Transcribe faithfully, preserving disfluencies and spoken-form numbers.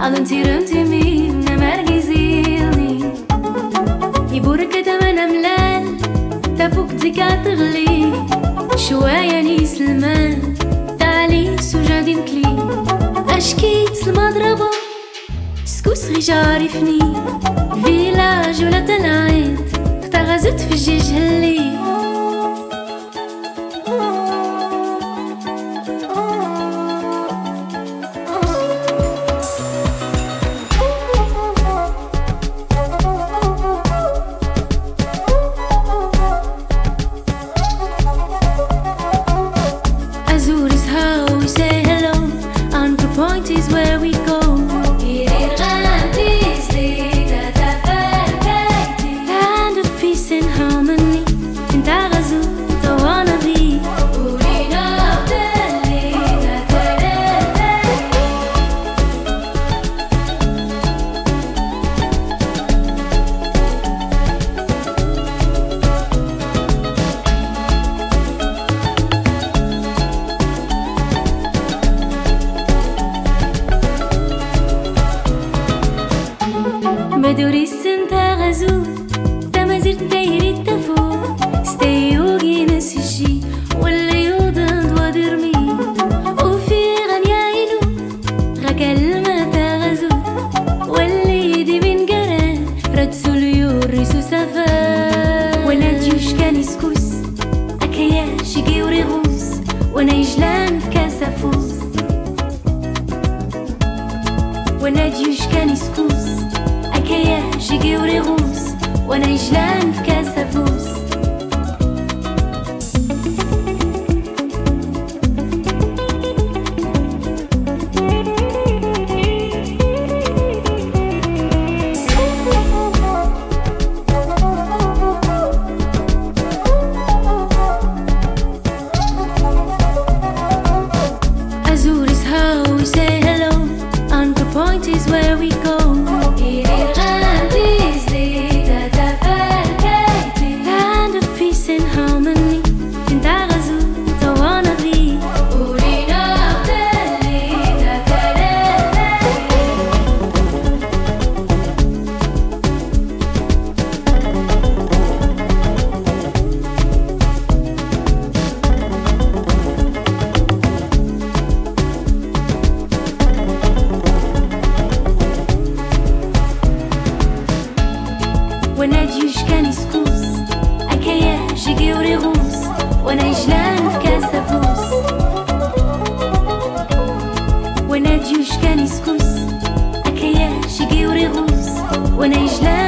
Alın tirim timim نمرقي زيلي يبورك تمن ملال تفوق ديكا تغلي شوية نيس المال تعالي سجادي مكلي أشكيت المضربة سكوس غي جارفني فيلاج ولا تلعيت اختغزت في الجيج هلي Point is where we go. Land of peace and harmony. انت غزوت وانا بي. بدوري السنتا غزول تمازير دايري التفور ستيوغي نسجي ولا يوضن ودرمي وفي غنيايلو غكلمة غزول واللي دي من قران ردسو ليوريسو سفا ولا ديوش كان يسكوس أكياش يجي وريغوس وانا يجلان في كاسا فوس وانا ديوش كان يسكوس أكياش يجي وريغوس وانا يجلان في كاسة فوس Azores how we say hello. Anchor point is where we go. Land of peace and harmony. انت غزوت وانا بي. وانا ديوش كان يسكوس أكياش يجي وريغوس وانا يجلان في كاسة فوس وانا ديوش كان يسكوس أكياش يجي وريغوس وانا يجلان